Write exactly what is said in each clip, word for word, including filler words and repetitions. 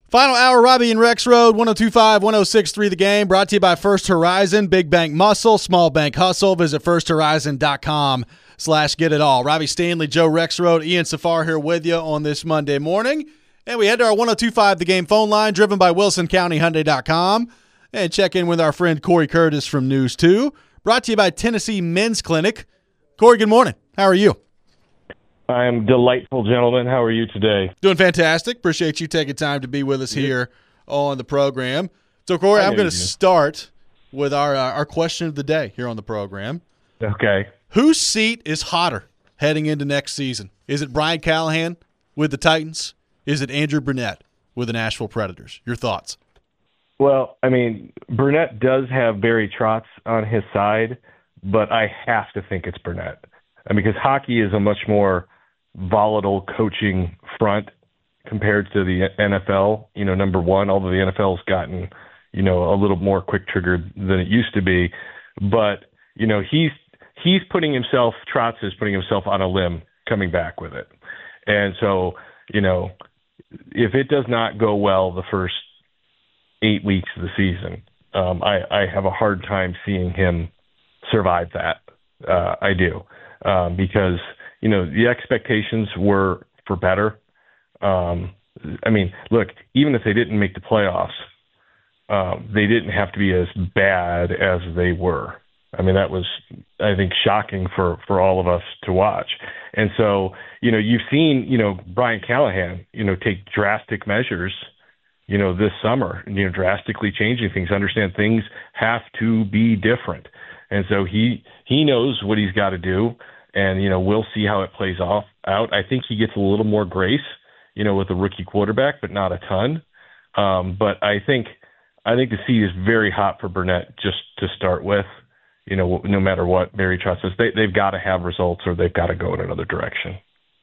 Final hour, Robbie and Rex Road, one oh two five, one oh six three The Game, brought to you by First Horizon, Big Bank Muscle, Small Bank Hustle. Visit firsthorizon.com slash get it all. Robbie Stanley, Joe Rex Road, Ian Safar here with you on this Monday morning. And we head to our one oh two five The Game phone line, driven by Wilson County Hyundai dot com. And check in with our friend Corey Curtis from News two. Brought to you by Tennessee Men's Clinic. Corey, good morning. How are you? I am delightful, gentlemen. How are you today? Doing fantastic. Appreciate you taking time to be with us here on the program. So, Corey, I'm going to start with our uh, our question of the day here on the program. Okay. Whose seat is hotter heading into next season? Is it Brian Callahan with the Titans? Is it Andrew Burnett with the Nashville Predators? Your thoughts? Well, I mean, Burnett does have Barry Trotz on his side, but I have to think it's Burnett. I mean, because hockey is a much more volatile coaching front compared to the N F L, you know, number one, although the N F L's gotten, you know, a little more quick triggered than it used to be. But, you know, he's he's putting himself, Trotz is putting himself on a limb coming back with it. And so, you know, if it does not go well the first eight weeks of the season, um, I, I have a hard time seeing him survive that. Uh, I do. Um, because, you know, the expectations were for better. Um, I mean, look, even if they didn't make the playoffs, um, they didn't have to be as bad as they were. I mean, that was, I think, shocking for, for all of us to watch. And so, you know, you've seen, you know, Brian Callahan, you know, take drastic measures, you know, this summer, you know, drastically changing things, understand things have to be different. And so he he knows what he's got to do, and, you know, we'll see how it plays off out. I think he gets a little more grace, you know, with a rookie quarterback, but not a ton. Um, but I think I think the seat is very hot for Burnett just to start with, you know, no matter what Barry Trotz says. They, they've got to have results or they've got to go in another direction.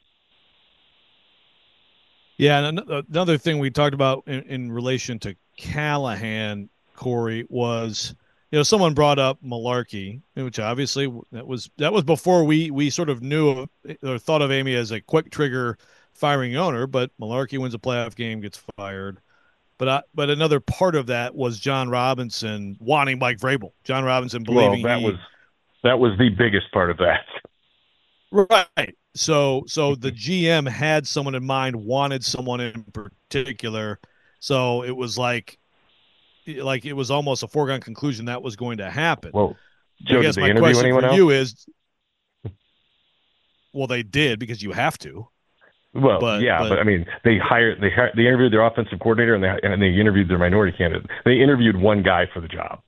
Yeah, and another thing we talked about in, in relation to Callahan, Corey, was – you know, someone brought up Malarkey, which obviously that was that was before we we sort of knew or thought of Amy as a quick trigger firing owner. But Malarkey wins a playoff game, gets fired. But I, but another part of that was John Robinson wanting Mike Vrabel. John Robinson believing well, that he, was that was the biggest part of that. Right. So so the G M had someone in mind, wanted someone in particular. So it was like. Like it was almost a foregone conclusion that was going to happen. Well, Joe, I guess did they my interview question anyone for else? you is, well, they did because you have to. Well, but, yeah, but, but I mean, they hired, they hired, they interviewed their offensive coordinator and they and they interviewed their minority candidate. They interviewed one guy for the job.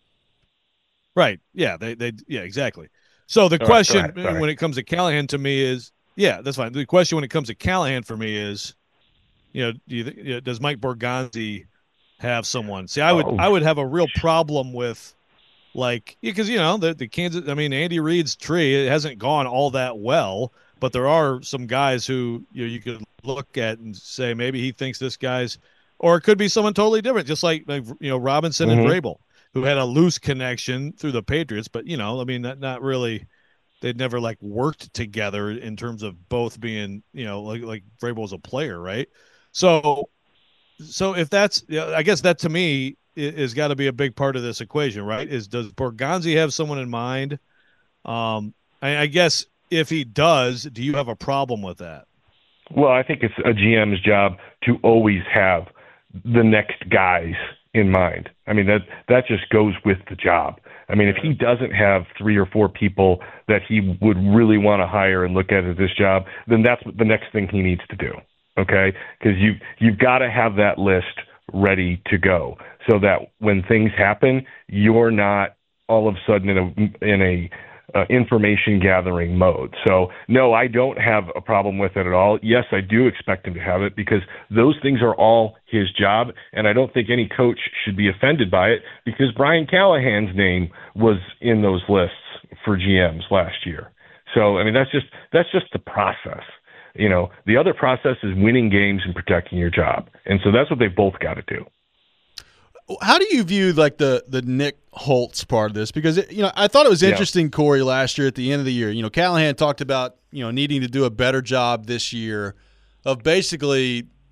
Right. Yeah. They. They. Yeah. Exactly. So the All question right, when it comes to Callahan to me is, yeah, that's fine. The question when it comes to Callahan for me is, you know, do you, you know, does Mike Borgonzi have someone? See, I would oh. I would have a real problem with, like, because, you know, the, the Kansas, I mean, Andy Reid's tree, it hasn't gone all that well, but there are some guys who, you know, you could look at and say maybe he thinks this guy's, or it could be someone totally different, just like, like you know, Robinson mm-hmm. and Vrabel, who had a loose connection through the Patriots, but, you know, I mean, not, not really, they'd never, like, worked together in terms of both being, you know, like, like Vrabel was a player, right? So, So if that's, I guess that to me is got to be a big part of this equation, right? Is does Borgonzi have someone in mind? Um, I, I guess if he does, do you have a problem with that? Well, I think it's a G M's job to always have the next guys in mind. I mean, that that just goes with the job. I mean, if he doesn't have three or four people that he would really want to hire and look at at this job, then that's the next thing he needs to do. Okay, because you you've got to have that list ready to go so that when things happen, you're not all of a sudden in a in a uh, information gathering mode. So no, I don't have a problem with it at all. Yes, I do expect him to have it because those things are all his job, and I don't think any coach should be offended by it because Brian Callahan's name was in those lists for G Ms last year. So I mean, that's just that's just the process. You know, the other process is winning games and protecting your job. And so that's what they've both got to do. How do you view, like, the the Nick Holtz part of this? Because, it, you know, I thought it was interesting, yeah. Corey, last year at the end of the year. You know, Callahan talked about, you know, needing to do a better job this year of basically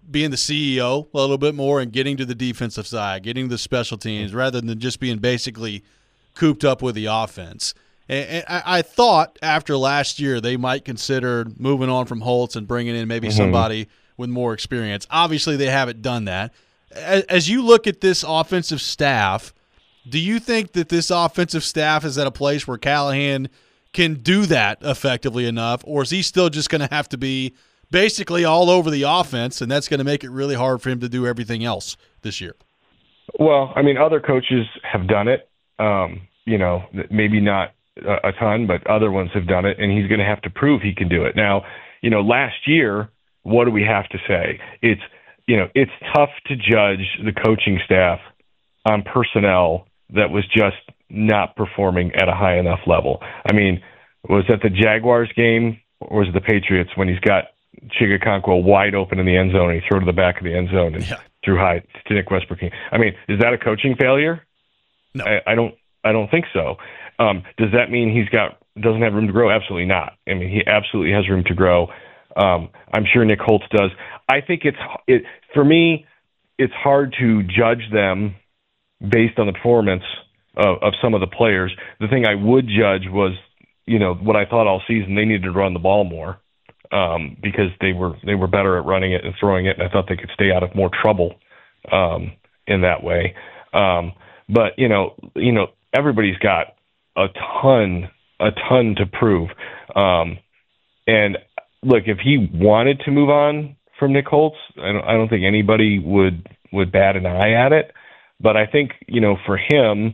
being the C E O a little bit more and getting to the defensive side, getting to the special teams, rather than just being basically cooped up with the offense. And, and I, I thought after last year they might consider moving on from Holtz and bringing in maybe mm-hmm. somebody with more experience. Obviously, they haven't done that. As, as you look at this offensive staff, do you think that this offensive staff is at a place where Callahan can do that effectively enough, or is he still just going to have to be basically all over the offense, and that's going to make it really hard for him to do everything else this year? Well, I mean, other coaches have done it. Um, you know, maybe not a, a ton, but other ones have done it, and he's going to have to prove he can do it. Now, you know, last year, what do we have to say? It's, you know, it's tough to judge the coaching staff on personnel that was just not performing at a high enough level. I mean, was that the Jaguars game, or was it the Patriots when he's got Chigakonkwo wide open in the end zone and he threw to the back of the end zone and yeah. threw high to Nick Westbrook? I mean, is that a coaching failure? No, I, I don't. I don't think so. Um, does that mean he's got doesn't have room to grow? Absolutely not. I mean, he absolutely has room to grow. Um, I'm sure Nick Holtz does. I think it's it for me. It's hard to judge them based on the performance of, of some of the players. The thing I would judge was, you know, what I thought all season, they needed to run the ball more um, because they were they were better at running it and throwing it, and I thought they could stay out of more trouble um, in that way. Um, but you know, you know, everybody's got a ton, a ton to prove. Um, and look, if he wanted to move on from Nick Holtz, I don't, I don't think anybody would would bat an eye at it. But I think, you know, for him,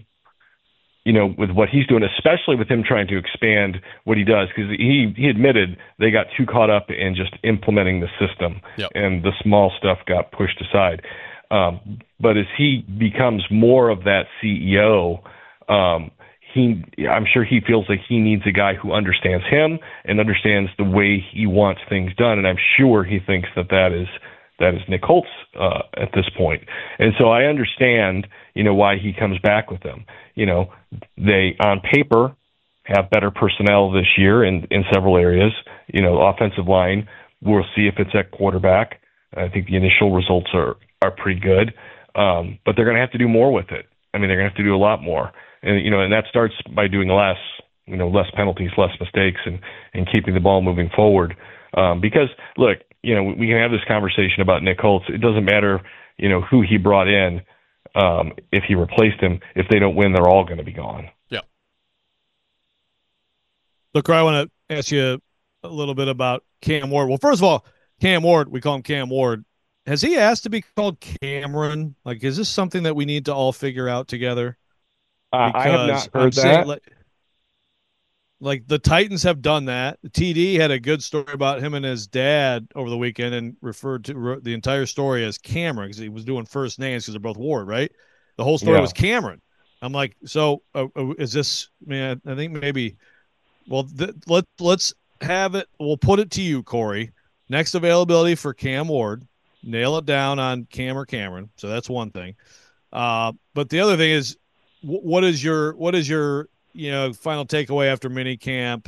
you know, with what he's doing, especially with him trying to expand what he does, because he, he admitted they got too caught up in just implementing the system, yep. and the small stuff got pushed aside. Um, but as he becomes more of that C E O, um, he, I'm sure he feels like he needs a guy who understands him and understands the way he wants things done. And I'm sure he thinks that that is that is Nick Holtz uh, at this point. And so I understand, you know, why he comes back with them. You know, they on paper have better personnel this year in, in several areas. You know, offensive line, we'll see if it's at quarterback. I think the initial results are, are pretty good, um, but they're going to have to do more with it. I mean, they're going to have to do a lot more. And, you know, and that starts by doing less, you know, less penalties, less mistakes, and, and keeping the ball moving forward. Um, because, look, you know, we can have this conversation about Nick Holtz. It doesn't matter, you know, who he brought in. Um, if he replaced him, if they don't win, they're all going to be gone. Yeah. Look, I want to ask you a little bit about Cam Ward. Well, first of all, Cam Ward, we call him Cam Ward. Has he asked to be called Cameron? Like, is this something that we need to all figure out together? Uh, I have not heard I'm that. Saying, like, like the Titans have done that. T D had a good story about him and his dad over the weekend and referred to the entire story as Cameron because he was doing first names because they're both Ward, right? The whole story yeah. was Cameron. I'm like, so uh, is this, man, I think maybe, well, th- let, let's have it. We'll put it to you, Corey. Next availability for Cam Ward. Nail it down on Cam or Cameron. So that's one thing. Uh, but the other thing is, w- what is your, what is your, you know, final takeaway after mini camp?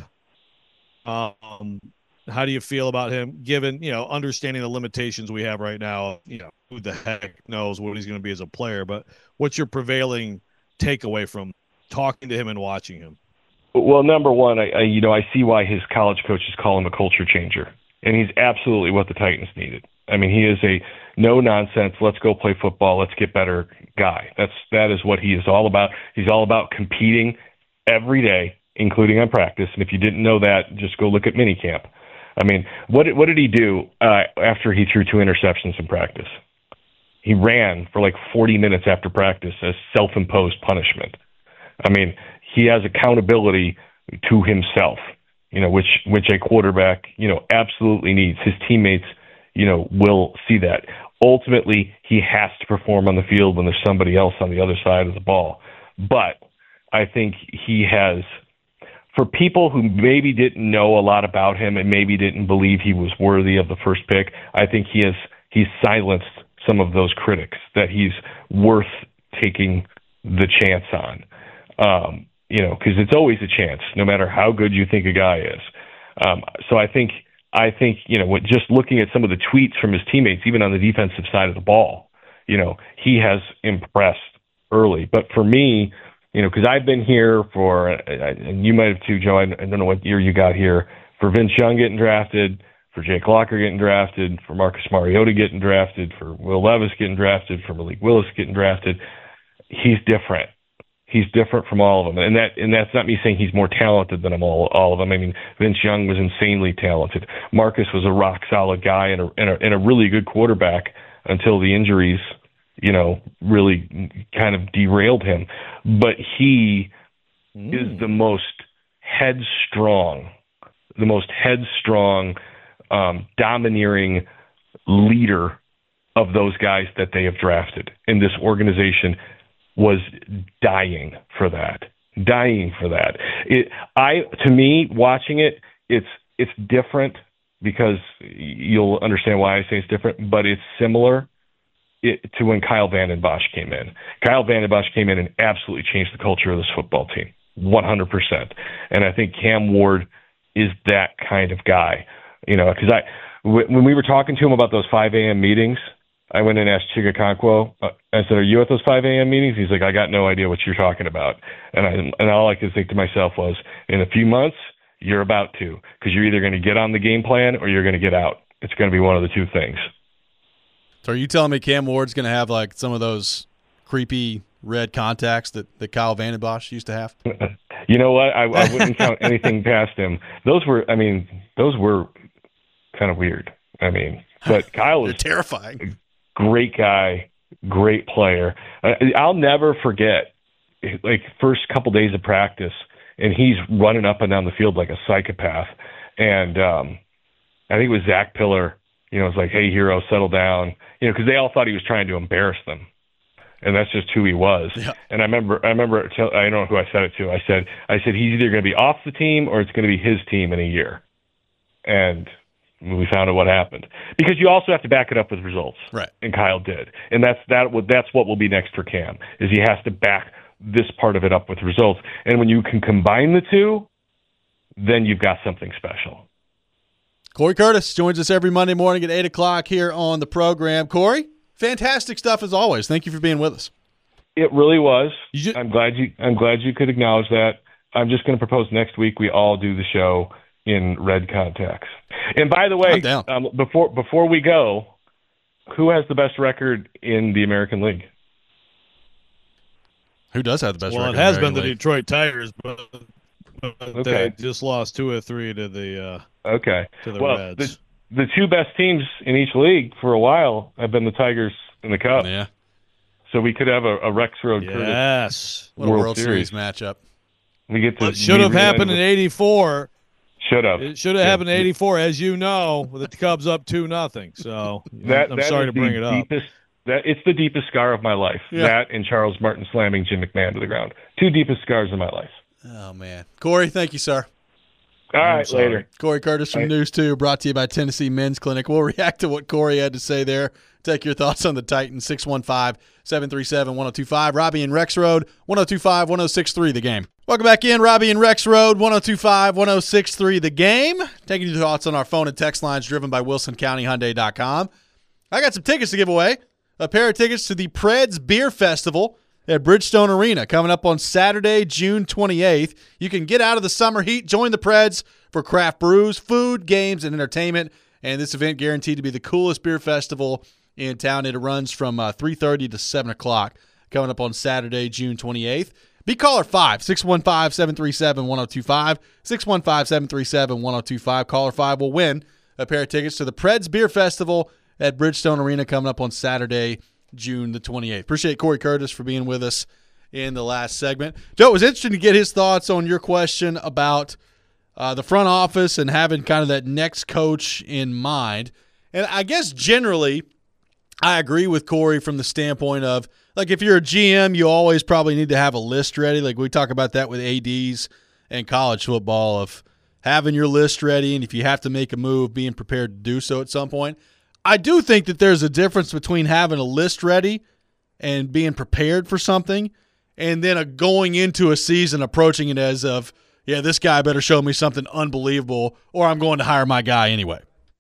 Um, how do you feel about him given, you know, understanding the limitations we have right now, you know, who the heck knows what he's going to be as a player, but what's your prevailing takeaway from talking to him and watching him? Well, number one, I, I you know, I see why his college coaches call him a culture changer, and he's absolutely what the Titans needed. I mean, he is a no nonsense, let's go play football, let's get better guy. That's that is what he is all about. He's all about competing every day, including on practice. And if you didn't know that, just go look at minicamp. I mean, what what did he do uh, after he threw two interceptions in practice? He ran for like forty minutes after practice as self-imposed punishment. I mean, he has accountability to himself, you know, which which a quarterback, you know, absolutely needs. His teammates, you know, will see that. Ultimately, he has to perform on the field when there's somebody else on the other side of the ball. But I think he has, for people who maybe didn't know a lot about him and maybe didn't believe he was worthy of the first pick, I think he has he's silenced some of those critics that he's worth taking the chance on. Um, you know, because it's always a chance, no matter how good you think a guy is. Um, so I think I think, you know, what, just looking at some of the tweets from his teammates, even on the defensive side of the ball, you know, he has impressed early. But for me, you know, because I've been here for, and you might have too, Joe, I don't know what year you got here, for Vince Young getting drafted, for Jake Locker getting drafted, for Marcus Mariota getting drafted, for Will Levis getting drafted, for Malik Willis getting drafted. He's different. He's different from all of them. And that and that's not me saying he's more talented than them all, all of them. I mean, Vince Young was insanely talented. Marcus was a rock-solid guy and a, and a, and a really good quarterback until the injuries, you know, really kind of derailed him. But he mm. is the most headstrong, the most headstrong, um, domineering leader of those guys that they have drafted. And this organization was dying for that, dying for that. It, I, to me, watching it, it's it's different because you'll understand why I say it's different, but it's similar it, to when Kyle Vanden Bosch came in. Kyle Vanden Bosch came in and absolutely changed the culture of this football team, one hundred percent. And I think Cam Ward is that kind of guy. You know, because I, when we were talking to him about those five a.m. meetings, I went and asked Chigakonkwo, uh, I said, are you at those five a.m. meetings? He's like, I got no idea what you're talking about. And I and all I could think to myself was, in a few months, you're about to, because you're either going to get on the game plan or you're going to get out. It's going to be one of the two things. So are you telling me Cam Ward's going to have like some of those creepy red contacts that, that Kyle Vanden Bosch used to have? You know what? I, I wouldn't count anything past him. Those were, I mean, those were kind of weird. I mean, but Kyle is terrifying. Great guy, great player. I'll never forget, like, first couple days of practice, and he's running up and down the field like a psychopath. And um, I think it was Zach Pillar, you know, was like, hey, hero, settle down. You know, because they all thought he was trying to embarrass them. And that's just who he was. Yeah. And I remember, I remember, I don't know who I said it to. I said, I said, he's either going to be off the team or it's going to be his team in a year. And we found out what happened, because you also have to back it up with results, right? And Kyle did, and that's that. That's what will be next for Cam, is he has to back this part of it up with results. And when you can combine the two, then you've got something special. Corey Curtis joins us every Monday morning at eight o'clock here on the program. Corey, fantastic stuff as always. Thank you for being with us. It really was. Just, I'm glad you. I'm glad you could acknowledge that. I'm just going to propose next week we all do the show in red contacts. And by the way, um, before before we go, who has the best record in the American League? Who does have the best well, record? Well, it has in the been the League? Detroit Tigers, but, but okay. they just lost two or three to the uh, okay. To the well, Reds. The, the two best teams in each league for a while have been the Tigers and the Cubs. Yeah. So we could have a, a Rex Road yes. Curtis World, World Series. Series matchup. We get to. Well, it should have happened in eighty-four. Should have. It should have yeah. happened in eighty-four, as you know, with the Cubs up two nothing. So that, I'm that sorry to bring it up. Deepest, that it's the deepest scar of my life. Yeah. That and Charles Martin slamming Jim McMahon to the ground. Two deepest scars of my life. Oh man, Corey, thank you, sir. All right, later. Corey Curtis from right. News two, brought to you by Tennessee Men's Clinic. We'll react to what Corey had to say there. Take your thoughts on the Titans. six one five, seven three seven, one oh two five. Robbie and Rex Road, one oh two five, one oh six three, The Game. Welcome back in. Robbie and Rex Road, one oh two five, one oh six three, The Game. Taking your thoughts on our phone and text lines driven by Wilson County Hyundai dot com. I got some tickets to give away. A pair of tickets to the Preds Beer Festival at Bridgestone Arena coming up on Saturday, June twenty-eighth. You can get out of the summer heat, join the Preds for craft brews, food, games, and entertainment. And this event guaranteed to be the coolest beer festival in town. It runs from uh, three thirty to seven o'clock coming up on Saturday, June twenty-eighth. Be caller five, six one five, seven three seven, one oh two five, six one five, seven three seven, one oh two five. Caller five will win a pair of tickets to the Preds Beer Festival at Bridgestone Arena coming up on Saturday, June the twenty-eighth. Appreciate Corey Curtis for being with us in the last segment. Joe, it was interesting to get his thoughts on your question about uh, the front office and having kind of that next coach in mind. And I guess generally I agree with Corey from the standpoint of, like, if you're a G M, you always probably need to have a list ready. Like, we talk about that with A Ds and college football, of having your list ready, and if you have to make a move, being prepared to do so at some point. I do think that there's a difference between having a list ready and being prepared for something, and then a going into a season approaching it as of, yeah, this guy better show me something unbelievable or I'm going to hire my guy anyway.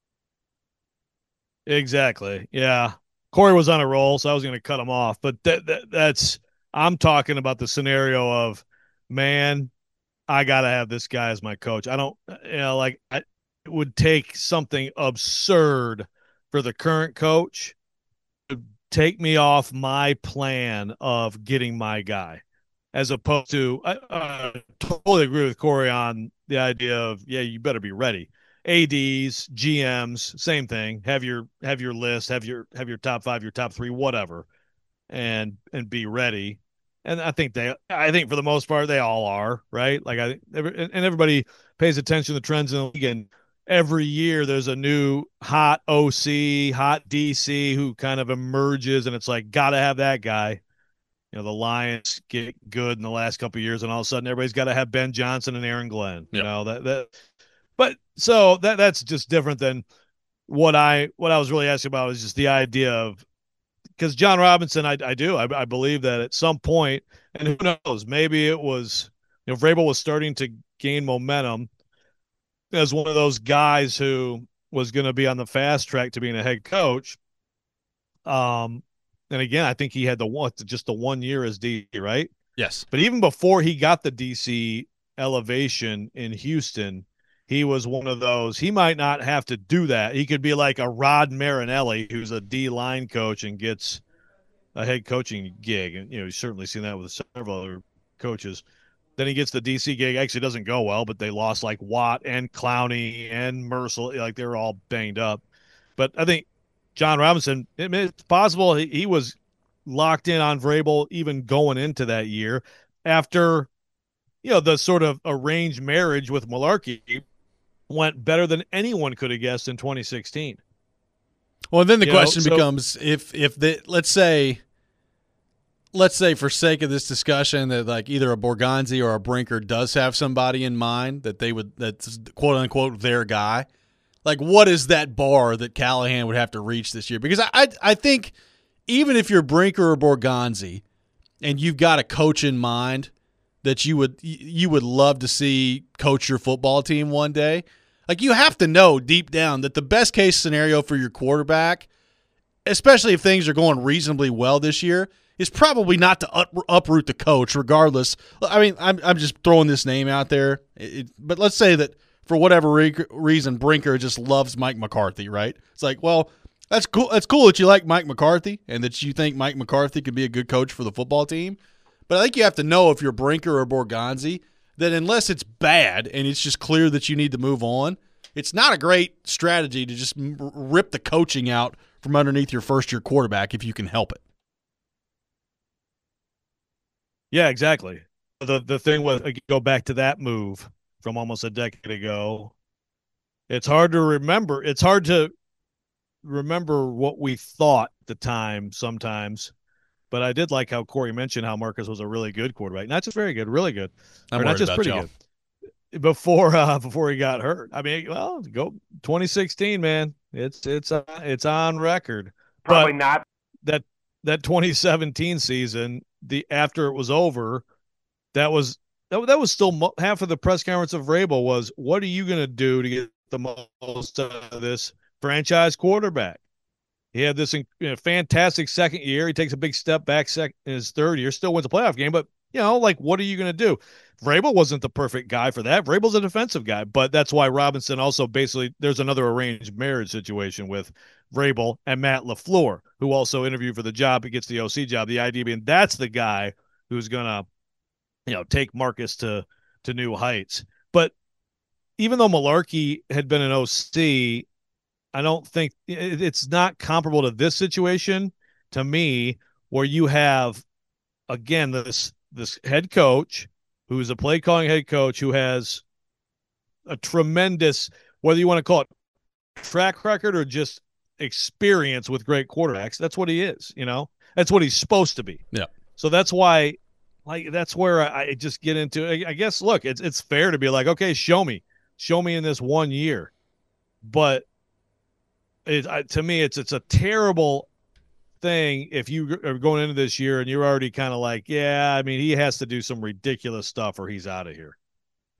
Exactly. Yeah. Corey was on a roll, so I was going to cut him off. But that, that that's I'm talking about the scenario of, man, I got to have this guy as my coach. I don't, you know, like I, it would take something absurd for the current coach to take me off my plan of getting my guy, as opposed to, I, I totally agree with Corey on the idea of, yeah, you better be ready. A Ds, G Ms, same thing. Have your have your list, have your have your top five, your top three, whatever, and and be ready. And I think they, I think for the most part, they all are, right? Like I, and everybody pays attention to the trends in the league. And every year there's a new hot O C, hot D C who kind of emerges, and it's like, gotta have that guy. You know, the Lions get good in the last couple of years, and all of a sudden everybody's got to have Ben Johnson and Aaron Glenn. You yep. know that that. But so that that's just different than what I what I was really asking about is just the idea of, because John Robinson, I, I do I, I believe that at some point, and who knows, maybe it was, you know, Vrabel was starting to gain momentum as one of those guys who was going to be on the fast track to being a head coach. Um, and again, I think he had the one just the one year as D, right? Yes. But even before he got the D C elevation in Houston, he was one of those. He might not have to do that. He could be like a Rod Marinelli, who's a D line coach and gets a head coaching gig. And, you know, you've certainly seen that with several other coaches. Then he gets the D C gig. Actually doesn't go well, but they lost like Watt and Clowney and Mercil. Like they're all banged up. But I think John Robinson, it's possible he, he was locked in on Vrabel even going into that year after, you know, the sort of arranged marriage with Mularkey went better than anyone could have guessed in twenty sixteen. Well, then the you question know, so, becomes if if the let's say let's say for sake of this discussion that like either a Borgonzi or a Brinker does have somebody in mind that they would that's quote unquote their guy. Like, what is that bar that Callahan would have to reach this year? Because I I, I think even if you're Brinker or Borgonzi and you've got a coach in mind that you would you would love to see coach your football team one day, like you have to know deep down that the best case scenario for your quarterback, especially if things are going reasonably well this year, is probably not to up, uproot the coach regardless. I mean, I'm I'm just throwing this name out there, it, but let's say that for whatever re- reason Brinker just loves Mike McCarthy, right? It's like, well, that's cool. That's cool that you like Mike McCarthy and that you think Mike McCarthy could be a good coach for the football team. But I think you have to know if you're Brinker or Borgonzi that unless it's bad and it's just clear that you need to move on, it's not a great strategy to just rip the coaching out from underneath your first-year quarterback if you can help it. Yeah, exactly. The the thing with, go back to that move from almost a decade ago, it's hard to remember. It's hard to remember what we thought at the time sometimes. But I did like how Corey mentioned how Marcus was a really good quarterback. Not just very good, really good. I'm or not just pretty y'all. good. Before uh, before he got hurt. I mean, well, go twenty sixteen, man. It's it's uh, it's on record. Probably but not. That that twenty seventeen season, the after it was over, that was that, that was still mo- half of the press conference of Vrabel was, what are you going to do to get the most out of this franchise quarterback? He had this you know, fantastic second year. He takes a big step back sec- in his third year, still wins a playoff game. But, you know, like, what are you going to do? Vrabel wasn't the perfect guy for that. Vrabel's a defensive guy. But that's why Robinson also basically – there's another arranged marriage situation with Vrabel and Matt LaFleur, who also interviewed for the job. He gets the O C job. The idea being that's the guy who's going to, you know, take Marcus to to new heights. But even though Mularkey had been an O C – I don't think it's not comparable to this situation to me, where you have, again, this this head coach who's a play calling head coach who has a tremendous, whether you want to call it track record or just experience with great quarterbacks. That's what he is, you know, that's what he's supposed to be. Yeah. So that's why, like, that's where I, I just get into, I, I guess, look, it's, it's fair to be like, okay, show me, show me in this one year. But It, I, to me, it's it's a terrible thing if you are going into this year and you're already kind of like, yeah, I mean, he has to do some ridiculous stuff or he's out of here.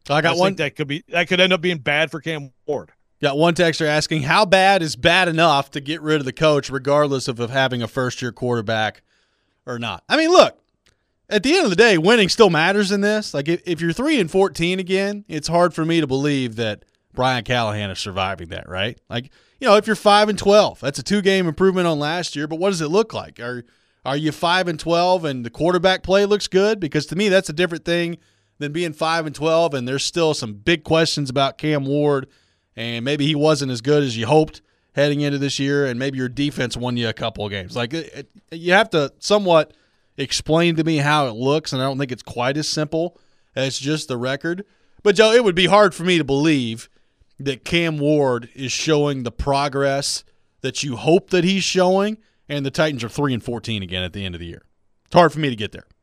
I got I one think that could be that could end up being bad for Cam Ward. Got one texter asking, how bad is bad enough to get rid of the coach regardless of, of having a first-year quarterback or not? I mean, look, at the end of the day, winning still matters in this. Like, if, if you're three and fourteen again, it's hard for me to believe that Brian Callahan is surviving that, right? Like, you know, if you're five and twelve, that's a two-game improvement on last year, but what does it look like? Are, are you five and twelve and the quarterback play looks good? Because to me, that's a different thing than being five and twelve, and there's still some big questions about Cam Ward, and maybe he wasn't as good as you hoped heading into this year, and maybe your defense won you a couple of games. Like, it, it, you have to somewhat explain to me how it looks, and I don't think it's quite as simple as just the record. But, Joe, it would be hard for me to believe that Cam Ward is showing the progress that you hope that he's showing, and the Titans are three and fourteen again at the end of the year. It's hard for me to get there.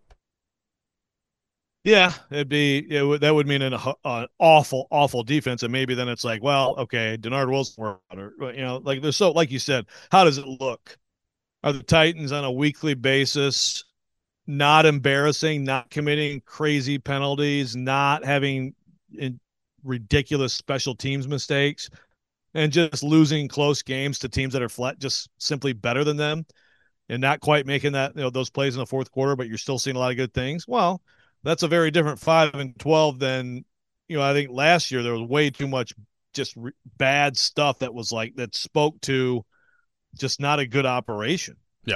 Yeah, it'd be it would, that would mean an, an awful, awful defense, and maybe then it's like, well, okay, Denard Wilson, or, you know, like there's so, like you said, how does it look? Are the Titans on a weekly basis not embarrassing, not committing crazy penalties, not having in, ridiculous special teams mistakes, and just losing close games to teams that are flat, just simply better than them, and not quite making that, you know, those plays in the fourth quarter, but you're still seeing a lot of good things? Well, that's a very different five and twelve than, you know, I think last year there was way too much just re- bad stuff that was like, that spoke to just not a good operation. Yeah.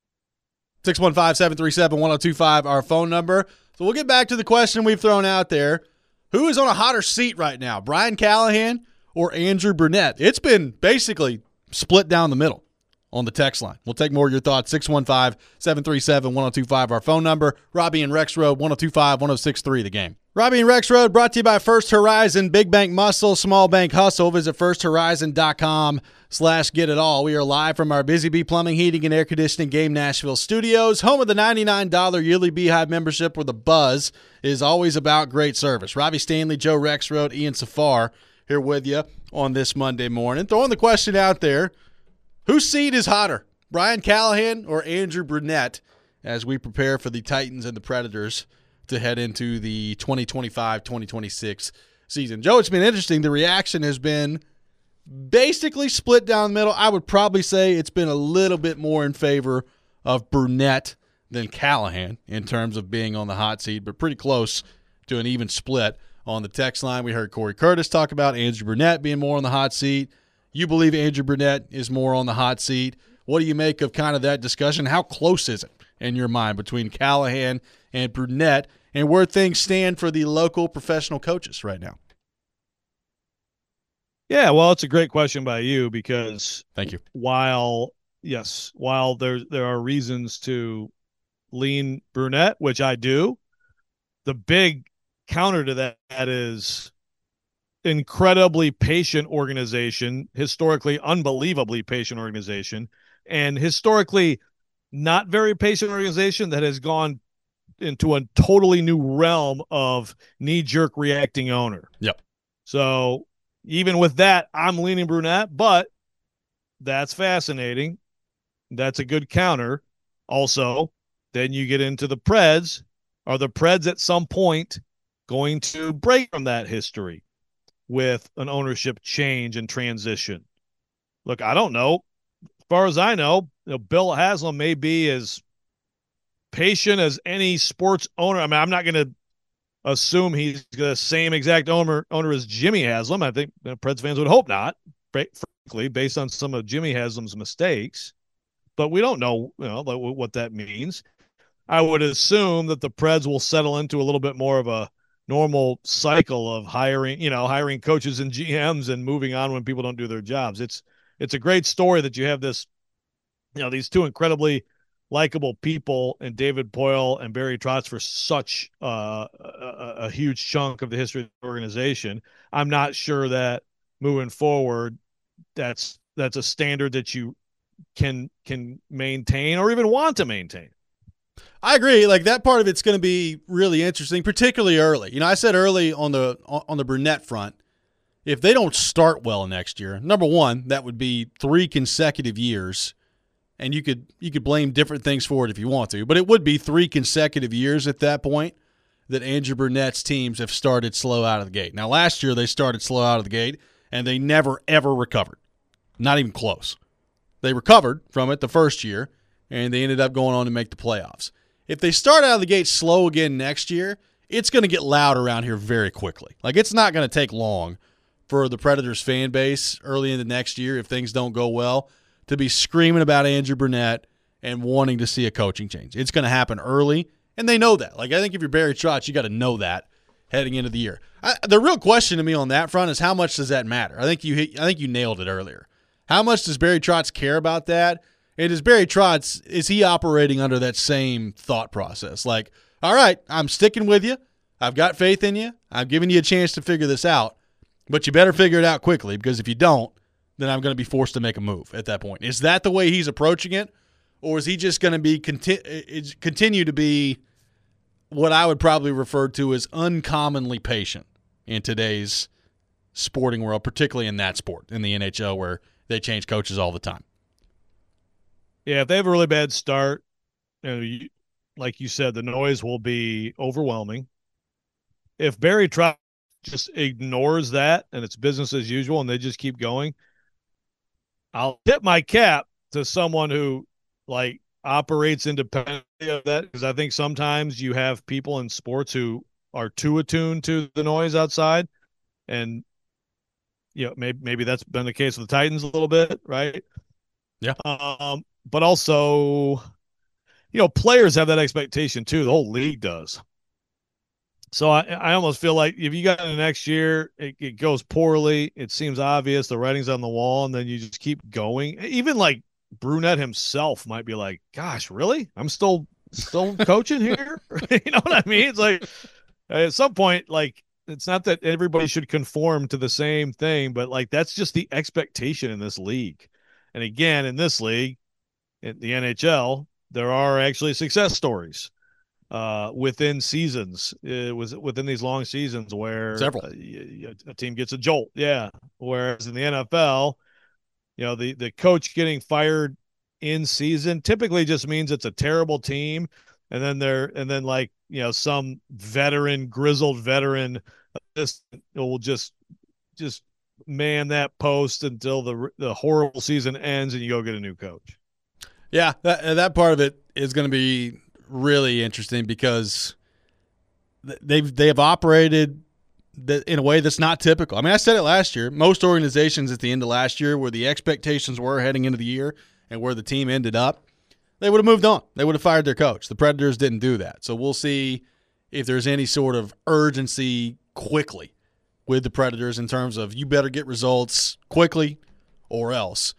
six one five, seven three seven, one oh two five, our phone number. So we'll get back to the question we've thrown out there. Who is on a hotter seat right now, Brian Callahan or Andrew Brunette? It's been basically split down the middle on the text line. We'll take more of your thoughts. six one five, seven three seven, one oh two five, our phone number. Robbie and Rex Road, one oh two five, one oh six three, the game. Robbie and Rex Road brought to you by First Horizon, Big Bank Muscle, Small Bank Hustle. Visit first horizon dot com slash get it all. We are live from our Busy Bee Plumbing, Heating, and Air Conditioning Game Nashville studios, home of the ninety-nine dollars yearly Beehive membership, where the buzz is always about great service. Robbie Stanley, Joe Rex Road, Ian Safar here with you on this Monday morning. Throwing the question out there, whose seat is hotter, Brian Callahan or Andrew Brunette, as we prepare for the Titans and the Predators to head into the twenty twenty-five twenty twenty-six season? Joe, it's been interesting. The reaction has been basically split down the middle. I would probably say it's been a little bit more in favor of Brunette than Callahan in terms of being on the hot seat, but pretty close to an even split on the text line. We heard Corey Curtis talk about Andrew Brunette being more on the hot seat. You believe Andrew Brunette is more on the hot seat. What do you make of kind of that discussion? How close is it in your mind between Callahan and Brunette, and where things stand for the local professional coaches right now? Yeah, well, it's a great question by you, because thank you. While yes, while there there are reasons to lean Brunette, which I do, the big counter to that is incredibly patient organization, historically unbelievably patient organization, and historically not very patient organization that has gone into a totally new realm of knee-jerk reacting owner. Yep. So even with that, I'm leaning Brunette, but that's fascinating. That's a good counter. Also, then you get into the Preds. Are the Preds at some point going to break from that history with an ownership change and transition? Look, I don't know. As far as I know, you know, Bill Haslam may be as patient as any sports owner. I mean, I'm not going to assume he's the same exact owner owner as Jimmy Haslam. I think you know, Preds fans would hope not, frankly, based on some of Jimmy Haslam's mistakes. But we don't know, you know, what that means. I would assume that the Preds will settle into a little bit more of a normal cycle of hiring, you know, hiring coaches and G Ms and moving on when people don't do their jobs. It's it's a great story that you have this, you know, these two incredibly likable people, and David Poile and Barry Trotz for such uh, a, a huge chunk of the history of the organization. I'm not sure that moving forward, that's that's a standard that you can can maintain or even want to maintain. I agree. Like, that part of it's going to be really interesting, particularly early. You know, I said early on the on the Brunette front, if they don't start well next year, number one, that would be three consecutive years. And you could you could blame different things for it if you want to, but it would be three consecutive years at that point that Andrew Burnett's teams have started slow out of the gate. Now, last year they started slow out of the gate, and they never, ever recovered. Not even close. They recovered from it the first year, and they ended up going on to make the playoffs. If they start out of the gate slow again next year, it's going to get loud around here very quickly. Like, it's not going to take long for the Predators fan base early in the next year, if things don't go well, to be screaming about Andrew Burnett and wanting to see a coaching change. It's going to happen early, and they know that. Like, I think if you're Barry Trotz, you got to know that heading into the year. I, the real question to me on that front is, how much does that matter? I think you hit, I think you nailed it earlier. How much does Barry Trotz care about that? And is Barry Trotz, is he operating under that same thought process? Like, all right, I'm sticking with you. I've got faith in you. I'm giving you a chance to figure this out. But you better figure it out quickly, because if you don't, then I'm going to be forced to make a move at that point. Is that the way he's approaching it? Or is he just going to be conti- continue to be what I would probably refer to as uncommonly patient in today's sporting world, particularly in that sport, in the N H L, where they change coaches all the time? Yeah, if they have a really bad start, you know, you, like you said, the noise will be overwhelming. If Barry Trotz just ignores that and it's business as usual and they just keep going, I'll tip my cap to someone who, like, operates independently of that, because I think sometimes you have people in sports who are too attuned to the noise outside, and you know, maybe maybe that's been the case with the Titans a little bit, right? Yeah. Um, but also, you know, players have that expectation too. The whole league does. So I, I almost feel like if you got in the next year, it, it goes poorly, it seems obvious, the writing's on the wall, and then you just keep going. Even like Brunette himself might be like, gosh, really? I'm still still coaching here? You know what I mean? It's like, at some point, like, it's not that everybody should conform to the same thing, but like, that's just the expectation in this league. And again, in this league, in the N H L, there are actually success stories uh, within seasons. It was within these long seasons where Several. a, a team gets a jolt. Yeah. Whereas in the N F L, you know, the, the coach getting fired in season typically just means it's a terrible team. And then they're, and then like, you know, some veteran, grizzled veteran just will just, just man that post until the, the horrible season ends and you go get a new coach. Yeah. That, that part of it is going to be really interesting, because they've, they have operated in a way that's not typical. I mean, I said it last year. Most organizations at the end of last year, where the expectations were heading into the year and where the team ended up, they would have moved on. They would have fired their coach. The Predators didn't do that. So we'll see if there's any sort of urgency quickly with the Predators in terms of, you better get results quickly or else.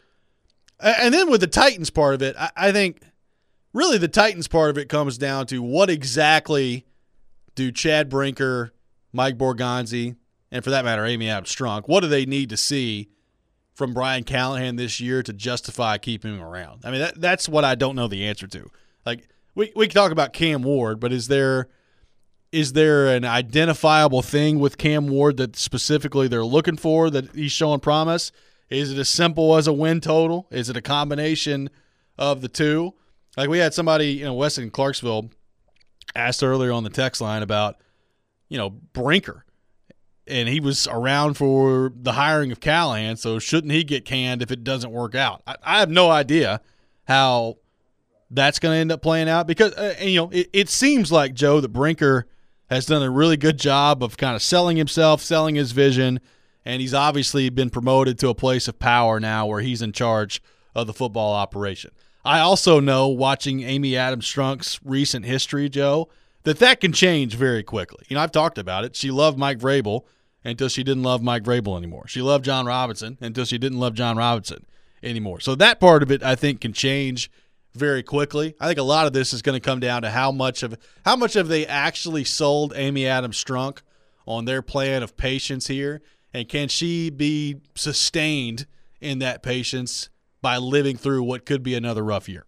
And then with the Titans part of it, I think really the Titans part of it comes down to, what exactly do Chad Brinker, Mike Borgonzi, and for that matter, Amy Adams Strunk, what do they need to see from Brian Callahan this year to justify keeping him around? I mean, that, that's what I don't know the answer to. Like, we we can talk about Cam Ward, but is there is there an identifiable thing with Cam Ward that specifically they're looking for, that he's showing promise? Is it as simple as a win total? Is it a combination of the two? Like, we had somebody, you know, Weston in Clarksville asked earlier on the text line about, you know, Brinker, and he was around for the hiring of Callahan, so shouldn't he get canned if it doesn't work out? I, I have no idea how that's going to end up playing out, because, uh, and, you know, it, it seems like, Joe, that Brinker has done a really good job of kind of selling himself, selling his vision, and he's obviously been promoted to a place of power now where he's in charge of the football operation. I also know, watching Amy Adams Strunk's recent history, Joe, that that can change very quickly. You know, I've talked about it. She loved Mike Vrabel until she didn't love Mike Vrabel anymore. She loved John Robinson until she didn't love John Robinson anymore. So that part of it, I think, can change very quickly. I think a lot of this is going to come down to how much of how much have they actually sold Amy Adams Strunk on their plan of patience here, and can she be sustained in that patience by living through what could be another rough year.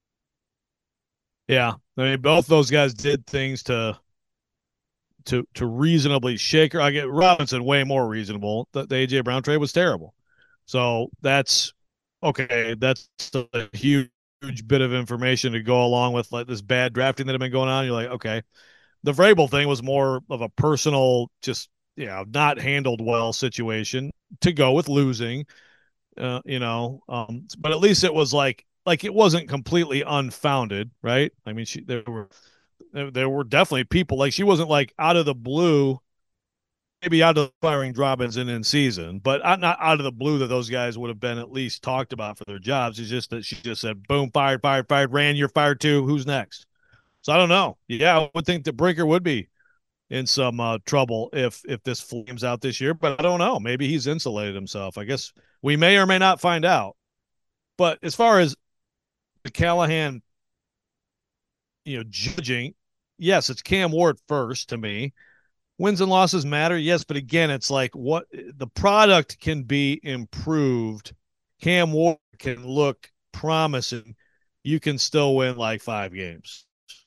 Yeah, I mean, both those guys did things to to to reasonably shake her. I get Robinson way more reasonable. The, the A J Brown trade was terrible, so that's okay. That's a huge, huge bit of information to go along with, like, this bad drafting that had been going on. You're like, okay, The Vrabel thing was more of a personal, just, you know, not handled well situation to go with losing, uh, you know, um, but at least it was like, like it wasn't completely unfounded, right? I mean, she, there were, there, there were definitely people, like she wasn't like out of the blue, maybe out of firing Robinson in season, but not out of the blue that those guys would have been at least talked about for their jobs. It's just that she just said, boom, fired, fired, fired, ran, you're fired too. Who's next? So I don't know. Yeah, I would think that Brinker would be in some uh, trouble if if this flames out this year, but I don't know. Maybe he's insulated himself. I guess we may or may not find out. But as far as the Callahan, you know, judging, yes, it's Cam Ward first to me. Wins and losses matter, yes, but again, it's like what the product can be improved. Cam Ward can look promising. You can still win like five games.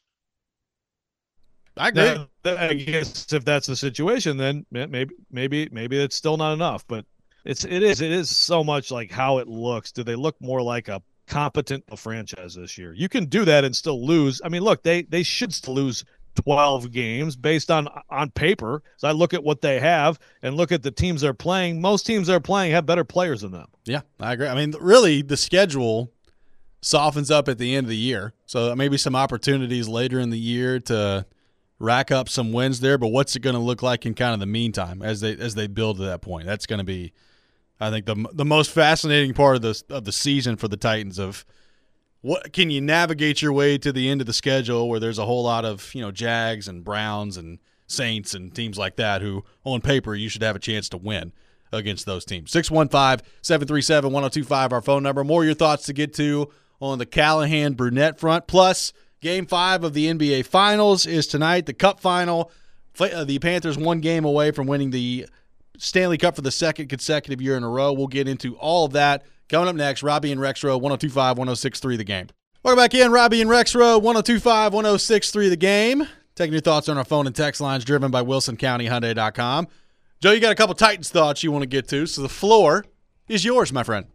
I agree. Now, I guess if that's the situation, then maybe maybe maybe it's still not enough. But it's it is it is so much like how it looks. Do they look more like a competent franchise this year? You can do that and still lose. I mean, look, they they should still lose twelve games based on on paper. So I look at what they have and look at the teams they're playing. Most teams they're playing have better players than them. Yeah, I agree. I mean, really, the schedule softens up at the end of the year, so maybe some opportunities later in the year to rack up some wins there. But what's it going to look like in kind of the meantime as they as they build to that point? That's going to be, I think, the the most fascinating part of the of the season for the Titans. Of what can you navigate your way to the end of the schedule where there's a whole lot of, you know, Jags and Browns and Saints and teams like that who, on paper, you should have a chance to win against those teams. six one five, seven three seven, one oh two five, our phone number. More of your thoughts to get to on the Callahan-Brunette front. Plus, Game five of the N B A Finals is tonight, the Cup Final. The Panthers one game away from winning the Stanley Cup for the second consecutive year in a row. We'll get into all of that coming up next. Robbie and Rexroad, one oh two five, one oh six three The Game. Welcome back in. Robbie and Rexroad, one oh two five, one oh six three The Game. Taking your thoughts on our phone and text lines driven by Wilson County Hyundai dot com. Joe, you got a couple Titans thoughts you want to get to, so the floor is yours, my friend.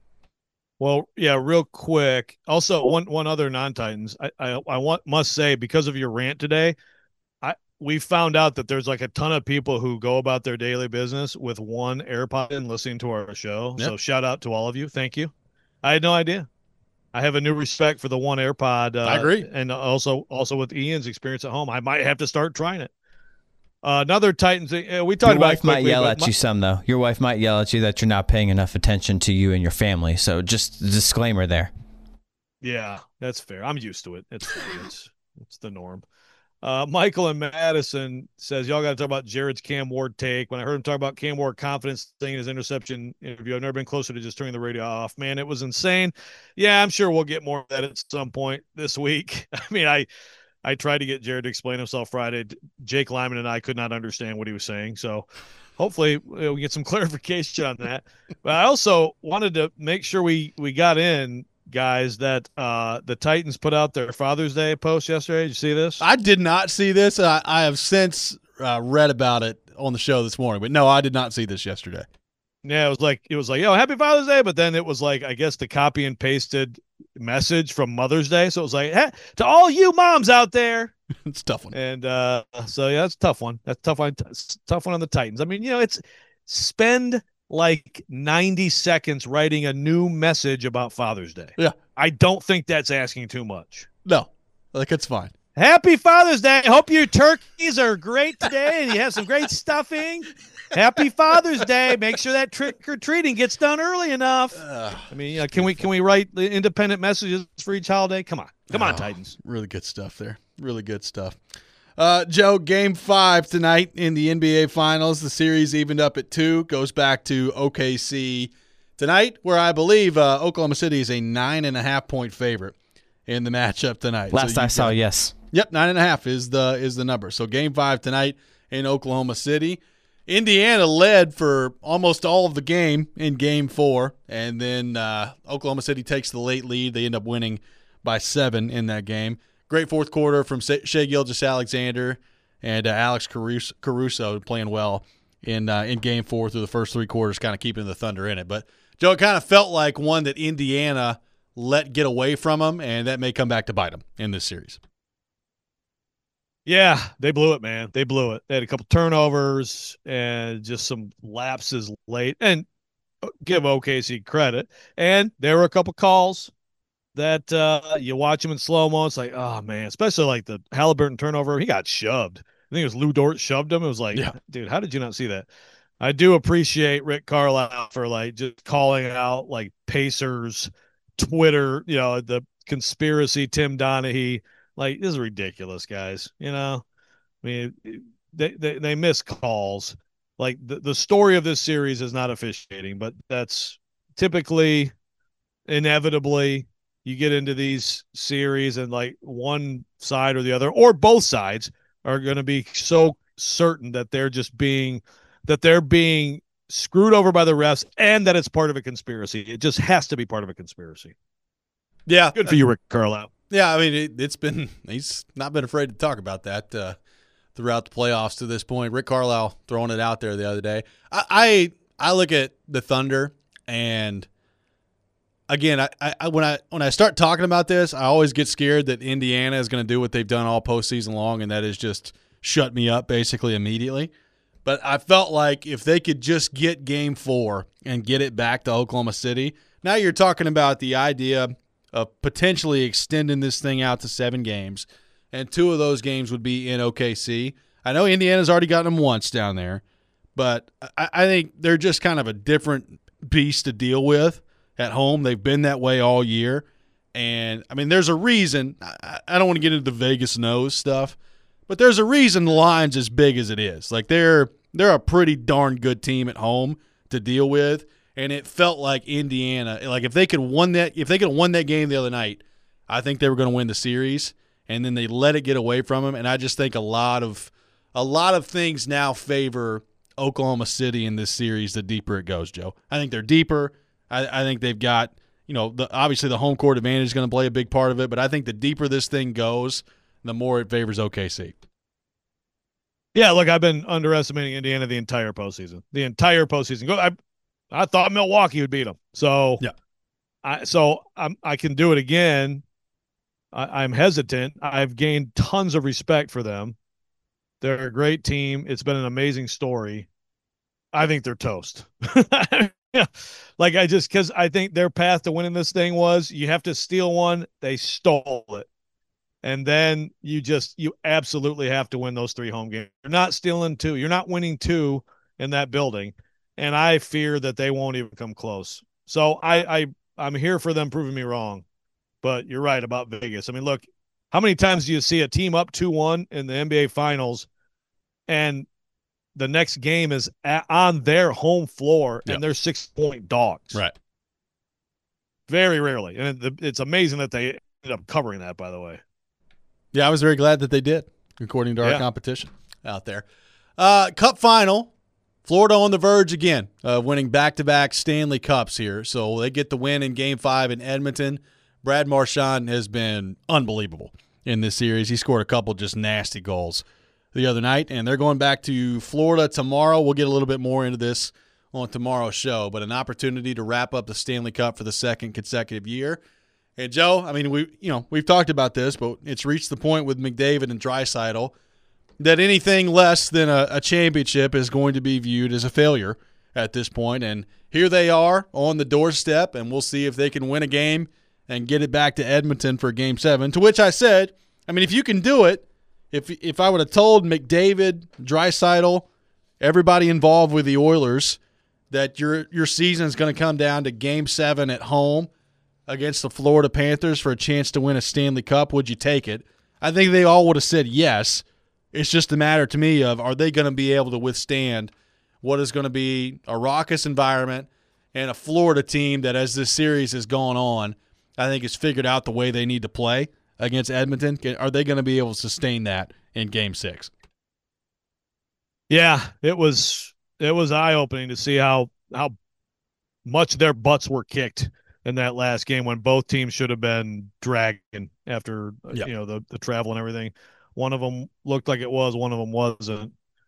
Well, yeah, real quick. Also, one one other non-Titans. I I, I want must say, because of your rant today, I we found out that there's like a ton of people who go about their daily business with one AirPod in listening to our show. Yep. So shout out to all of you. Thank you. I had no idea. I have a new respect for the one AirPod. Uh, I agree. And also also with Ian's experience at home, I might have to start trying it. Uh, another Titans thing. Uh, we talked Your about wife it quickly, might yell at my, you some, though. Your wife might yell at you that you're not paying enough attention to you and your family. So just a disclaimer there. Yeah, that's fair. I'm used to it. It's it's it's the norm. Uh, Michael and Madison says, y'all got to talk about Jared's Cam Ward take. When I heard him talk about Cam Ward confidence thing in his interception interview, I've never been closer to just turning the radio off. Man, it was insane. Yeah, I'm sure we'll get more of that at some point this week. I mean, I I tried to get Jared to explain himself Friday. Jake Lyman and I could not understand what he was saying. So hopefully we get some clarification on that. But I also wanted to make sure we, we got in, guys, that uh, the Titans put out their Father's Day post yesterday. Did you see this? I did not see this. I, I have since uh, read about it on the show this morning. But, no, I did not see this yesterday. Yeah, it was like, it was like, yo, happy Father's Day. But then it was like, I guess the copy and pasted message from Mother's Day. So it was like, hey, to all you moms out there. It's a tough one. And uh, so, yeah, that's a tough one. That's a tough one. It's a tough one on the Titans. I mean, you know, it's spend like ninety seconds writing a new message about Father's Day. Yeah. I don't think that's asking too much. No, like it's fine. Happy Father's Day. Hope your turkeys are great today and you have some great stuffing. Happy Father's Day. Make sure that trick or treating gets done early enough. Uh, I mean, uh, can we can we write the independent messages for each holiday? Come on. Come oh, on, Titans. Really good stuff there. Really good stuff. Uh, Joe, game five tonight in the N B A Finals. The series evened up at two. Goes back to O K C tonight, where I believe uh, Oklahoma City is a nine and a half point favorite in the matchup tonight. Last so I saw, got, yes. Yep, nine and a half is the is the number. So game five tonight in Oklahoma City. Indiana led for almost all of the game in game four, and then uh, Oklahoma City takes the late lead. They end up winning by seven in that game. Great fourth quarter from Shai Gilgeous-Alexander and uh, Alex Caruso, Caruso playing well in uh, in game four through the first three quarters, kind of keeping the Thunder in it. But, Joe, it kind of felt like one that Indiana let get away from them, and that may come back to bite them in this series. Yeah, they blew it, man. They blew it. They had a couple turnovers and just some lapses late. And give O K C credit. And there were a couple calls that uh, you watch them in slow mo. It's like, oh man, especially like the Halliburton turnover. He got shoved. I think it was Lou Dort shoved him. It was like, Yeah. dude, how did you not see that? I do appreciate Rick Carlisle for like just calling out like Pacers, Twitter, you know, the conspiracy, Tim Donaghy. Like, this is ridiculous, guys. You know, I mean, they they, they miss calls. Like the, the story of this series is not officiating, but that's typically, inevitably, you get into these series and like one side or the other, or both sides, are going to be so certain that they're just being that they're being screwed over by the refs and that it's part of a conspiracy. It just has to be part of a conspiracy. Yeah. Good for you, Rick Carlisle. Yeah, I mean, it, it's been – he's not been afraid to talk about that uh, throughout the playoffs to this point. Rick Carlisle throwing it out there the other day. I I, I look at the Thunder, and again, I, I when I when I start talking about this, I always get scared that Indiana is going to do what they've done all postseason long, and that is just shut me up basically immediately. But I felt like if they could just get game four and get it back to Oklahoma City, now you're talking about the idea of potentially extending this thing out to seven games, and two of those games would be in O K C. I know Indiana's already gotten them once down there, but I, I think they're just kind of a different beast to deal with at home. They've been that way all year. And, I mean, there's a reason. I, I don't want to get into the Vegas knows stuff, but there's a reason the line's as big as it is. Like, they're they're a pretty darn good team at home to deal with, and it felt like Indiana, like if they could won that if they could have won that game the other night, I think they were going to win the series, and then they let it get away from them. And I just think a lot of a lot of things now favor Oklahoma City in this series the deeper it goes, Joe. I think they're deeper. I, I think they've got, you know, the, obviously the home court advantage is going to play a big part of it, but I think the deeper this thing goes, the more it favors O K C. Yeah, look, I've been underestimating Indiana the entire postseason. The entire postseason. Go. I, I thought Milwaukee would beat them. So yeah, I so I'm I can do it again. I, I'm hesitant. I've gained tons of respect for them. They're a great team. It's been an amazing story. I think they're toast. Yeah, like I just because I think their path to winning this thing was you have to steal one. They stole it. And then you just, you absolutely have to win those three home games. You're not stealing two. You're not winning two in that building. And I fear that they won't even come close. So I, I, I'm here for them proving me wrong. But you're right about Vegas. I mean, look, how many times do you see a team up two one in the N B A Finals and the next game is at, on their home floor yep. and they're six-point dogs? Right. Very rarely. And it's amazing that they ended up covering that, by the way. Yeah, I was very glad that they did, according to our yeah. competition out there. Uh, Cup final, Florida on the verge again, uh, winning back-to-back Stanley Cups here. So they get the win in Game five in Edmonton. Brad Marchand has been unbelievable in this series. He scored a couple just nasty goals the other night, and they're going back to Florida tomorrow. We'll get a little bit more into this on tomorrow's show, but an opportunity to wrap up the Stanley Cup for the second consecutive year. And, Joe, I mean, we you know, we've talked about this, but it's reached the point with McDavid and Draisaitl that anything less than a, a championship is going to be viewed as a failure at this point. And here they are on the doorstep, and we'll see if they can win a game and get it back to Edmonton for Game seven, to which I said, I mean, if you can do it, if if I would have told McDavid, Draisaitl, everybody involved with the Oilers that your your season is going to come down to Game seven at home against the Florida Panthers for a chance to win a Stanley Cup, would you take it? I think they all would have said yes. It's just a matter to me of, are they going to be able to withstand what is going to be a raucous environment and a Florida team that, as this series has gone on, I think has figured out the way they need to play against Edmonton. Are they going to be able to sustain that in Game six? Yeah, it was it was eye-opening to see how how much their butts were kicked in that last game when both teams should have been dragging after yep. you know the, the travel and everything. One of them looked like it was, one of them wasn't.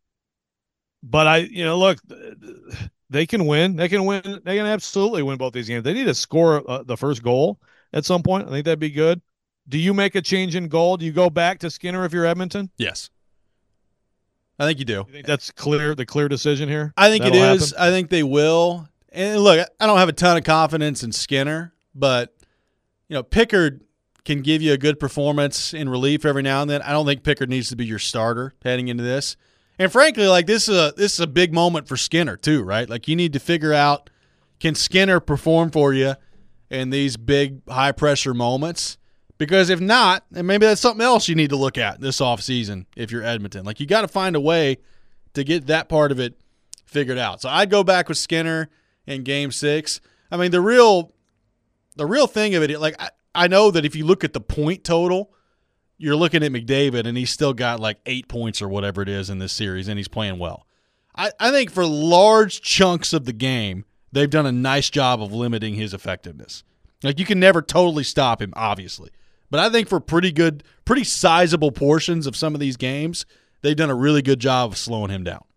But I, you know, look, they can win. They can win. They can absolutely win both these games. They need to score uh, the first goal at some point. I think that'd be good. do you make a change in goal? Do you go back to Skinner if you're Edmonton? Yes. I think you do. You think that's clear, the clear decision here? I think That'll it is. happen? I think they will. And look, I don't have a ton of confidence in Skinner, but you know, Pickard can give you a good performance in relief every now and then. I don't think Pickard needs to be your starter heading into this. And frankly, like this is a this is a big moment for Skinner too, right? Like you need to figure out, can Skinner perform for you in these big high pressure moments? Because if not, then maybe that's something else you need to look at this offseason if you're Edmonton. Like you got to find a way to get that part of it figured out. So I'd go back with Skinner in game six. I mean, the real the real thing of it, like I, I know that if you look at the point total, you're looking at McDavid and he's still got like eight points or whatever it is in this series, and he's playing well. I, I think for large chunks of the game, they've done a nice job of limiting his effectiveness. Like you can never totally stop him, obviously. But I think for pretty good, pretty sizable portions of some of these games, they've done a really good job of slowing him down.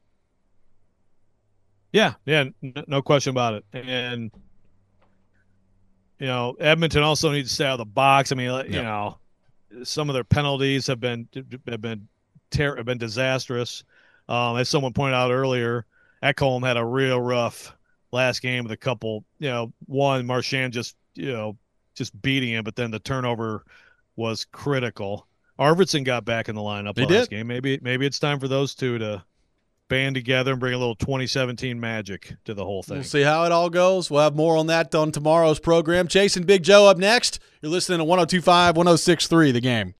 Yeah, yeah, no question about it. And, you know, Edmonton also needs to stay out of the box. I mean, you yeah. know, some of their penalties have been have been ter- have been disastrous. Um, as someone pointed out earlier, Ekholm had a real rough last game with a couple. You know, one Marchand just you know just beating him, but then the turnover was critical. Arvidsson got back in the lineup They last did. game. Maybe maybe it's time for those two to band together and bring a little twenty seventeen magic to the whole thing. We'll see how it all goes. We'll have more on that on tomorrow's program. Chasing Big Joe up next. You're listening to one oh two point five, one oh six point three The Game.